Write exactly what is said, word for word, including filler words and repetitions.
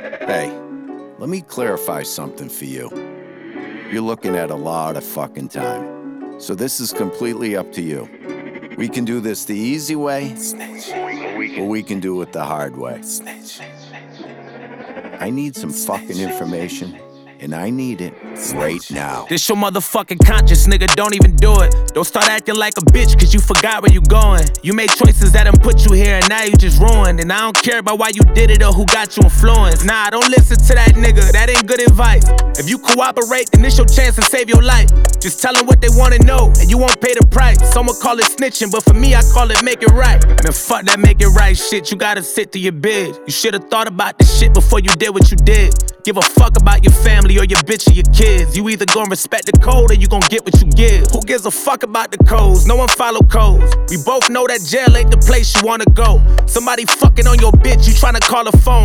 Hey, let me clarify something for you. You're looking at a lot of fucking time. So this is completely up to you. We can do this the easy way, or we can do it the hard way. I need some fucking information, and I need it right now. This your motherfucking conscience, nigga, don't even do it. Don't start acting like a bitch, cause you forgot where you going. You made choices that done put you here, and now you just ruined. And I don't care about why you did it or who got you influenced. Nah, don't listen to that nigga, that ain't good advice. If you cooperate, then it's your chance to save your life. Just tell them what they wanna know, and you won't pay the price. Someone call it snitching, but for me, I call it make it right. Man, fuck that make it right shit, you gotta sit to your bed. You should've thought about this shit before you did what you did. Give a fuck about your family or your bitch or your kids. You either gon' respect the code or you gon' get what you give. Who gives a fuck about the codes? No one follow codes. We both know that jail ain't the place you wanna go. Somebody fucking on your bitch, you tryna call a phone.